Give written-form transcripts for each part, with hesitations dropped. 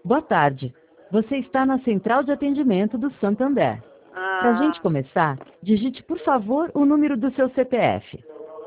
Boa tarde. Você está na central de atendimento do Santander. Para a gente começar, digite, por favor, o número do seu CPF.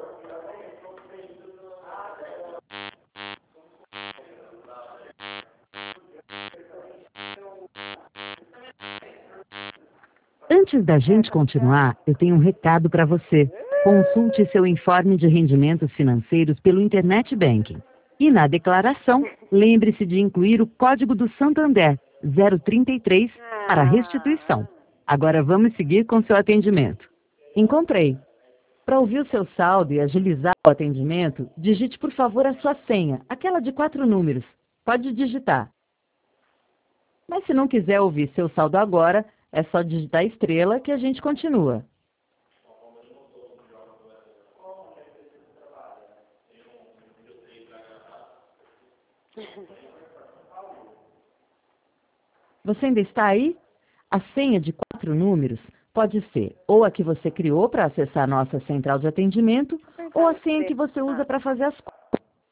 Antes da gente continuar, eu tenho um recado para você. Consulte seu informe de rendimentos financeiros pelo Internet Banking. E na declaração, lembre-se de incluir o código do Santander 033 para restituição. Agora vamos seguir com seu atendimento. Encontrei. Para ouvir o seu saldo e agilizar o atendimento, digite por favor a sua senha, aquela de 4 números. Pode digitar. Mas se não quiser ouvir seu saldo agora, é só digitar estrela que a gente continua. Você ainda está aí? A senha de 4 números pode ser ou a que você criou para acessar a nossa central de atendimento, ou a senha que você usa para fazer as compras.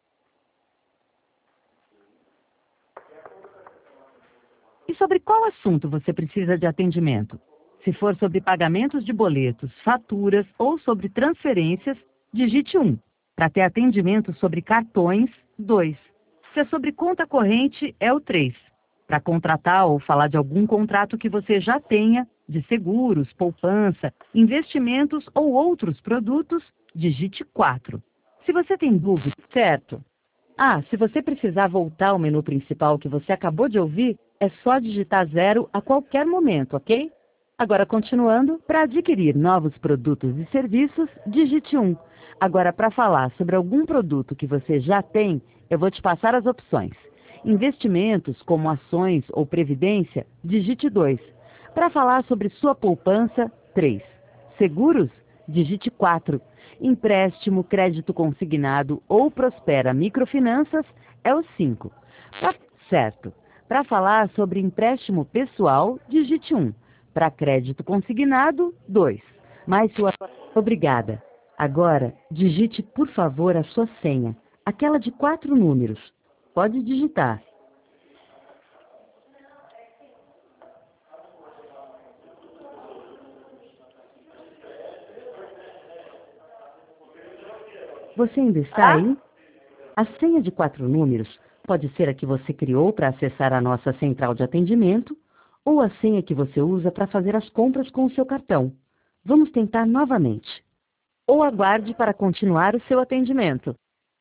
E sobre qual assunto você precisa de atendimento? Se for sobre pagamentos de boletos, faturas ou sobre transferências, digite 1. Para ter atendimento sobre cartões, 2. Se é sobre conta corrente, é o 3. Para contratar ou falar de algum contrato que você já tenha, de seguros, poupança, investimentos ou outros produtos, digite 4. Se você tem dúvida, certo? Se você precisar voltar ao menu principal que você acabou de ouvir, é só digitar 0 a qualquer momento, ok? Agora, continuando, para adquirir novos produtos e serviços, digite 1. Agora, para falar sobre algum produto que você já tem, eu vou te passar as opções. Investimentos, como ações ou previdência, digite 2. Para falar sobre sua poupança, 3. Seguros, digite 4. Empréstimo, crédito consignado ou Prospera Microfinanças é o 5. Certo. Para falar sobre empréstimo pessoal, digite 1. Para crédito consignado, 2. Mais sua... Obrigada. Agora, digite, por favor, a sua senha, aquela de 4 números. Pode digitar. Você ainda está aí? A senha de 4 números pode ser a que você criou para acessar a nossa central de atendimento ou a senha que você usa para fazer as compras com o seu cartão. Vamos tentar novamente. Ou aguarde para continuar o seu atendimento.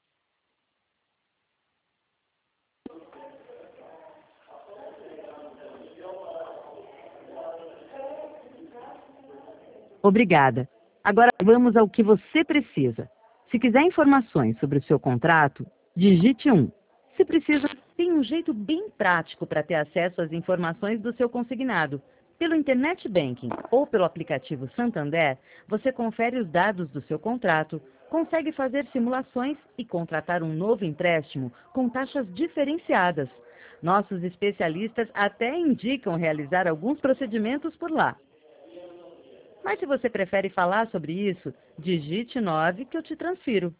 Obrigada. Agora vamos ao que você precisa. Se quiser informações sobre o seu contrato, digite 1. Se precisa, tem um jeito bem prático para ter acesso às informações do seu consignado. Pelo Internet Banking ou pelo aplicativo Santander, você confere os dados do seu contrato, consegue fazer simulações e contratar um novo empréstimo com taxas diferenciadas. Nossos especialistas até indicam realizar alguns procedimentos por lá. Mas se você prefere falar sobre isso, digite 9 que eu te transfiro.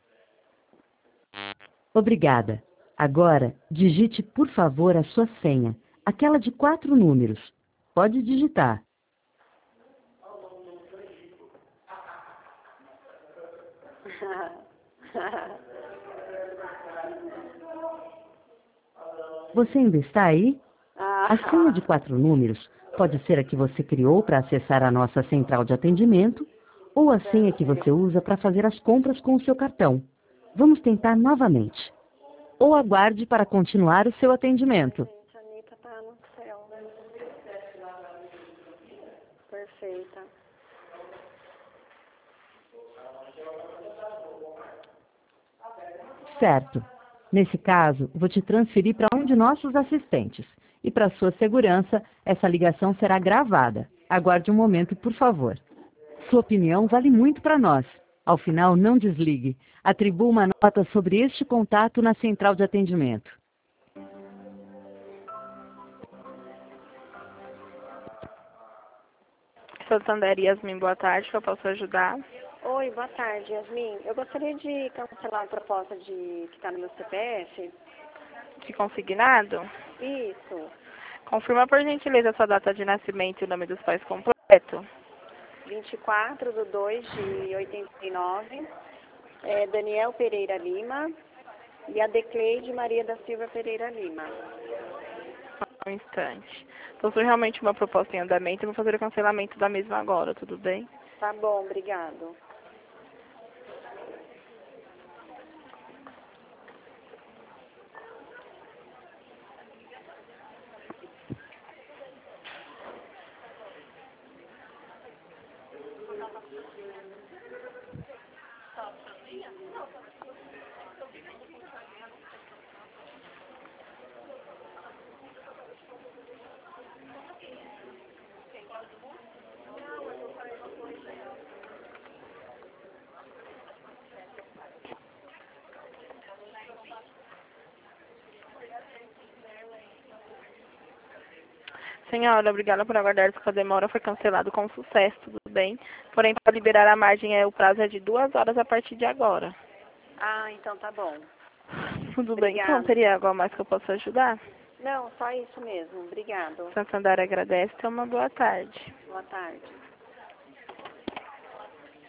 Obrigada. Agora, digite, por favor, a sua senha, aquela de 4 números. Pode digitar. Você ainda está aí? A senha de 4 números pode ser a que você criou para acessar a nossa central de atendimento ou a senha que você usa para fazer as compras com o seu cartão. Vamos tentar novamente. Ou aguarde para continuar o seu atendimento. Gente, a Anitta tá no céu, né? Perfeita. Certo. Nesse caso, vou te transferir para um de nossos assistentes. E para sua segurança, essa ligação será gravada. Aguarde um momento, por favor. Sua opinião vale muito para nós. Ao final, não desligue. Atribua uma nota sobre este contato na central de atendimento. Santander, Yasmin, boa tarde, que eu posso ajudar? Oi, boa tarde, Yasmin. Eu gostaria de cancelar a proposta que está no meu CPF. De consignado? Isso. Confirma, por gentileza, a sua data de nascimento e o nome dos pais completo. 24/2/89, Daniel Pereira Lima e a Decleide Maria da Silva Pereira Lima. Um instante. Possui realmente uma proposta em andamento e vou fazer o cancelamento da mesma agora, tudo bem? Tá bom, obrigado. Senhora, obrigada por aguardar. Sua demora foi cancelado com sucesso, tudo bem? Porém, para liberar a margem, o prazo é de 2 horas a partir de agora. Ah, então tá bom. Tudo bem? Então, Obrigada. teria algo a mais que eu possa ajudar? Não, só isso mesmo. Obrigado. Santander agradece. Tenha uma boa tarde. Boa tarde.